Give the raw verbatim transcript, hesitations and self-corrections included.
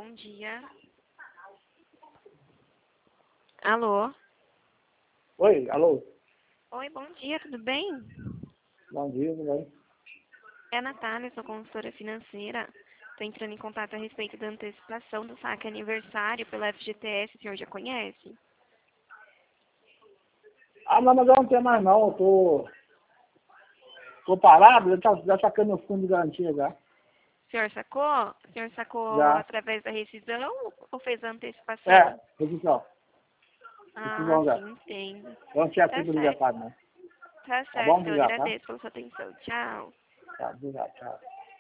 bom dia. Alô? Oi, alô? Oi, bom dia, tudo bem? Bom dia, tudo bem? É a Natália, sou consultora financeira. Estou entrando em contato a respeito da antecipação do saque aniversário pela F G T S, o senhor já conhece? Ah, não, mas eu não tenho mais não, eu tô, tô parado, eu tá, já sacando o fundo de garantia já. O senhor sacou? O senhor sacou Já. através da rescisão ou fez a É, antecipação? rescisão. Ah, Rescisão já. sim, entendo. Eu não tinha Tá feito o certo, aniversário, não. tá Tá bom? certo. Eu Obrigado, tá? agradeço pela sua atenção. Tchau. Tá, obrigado, tchau.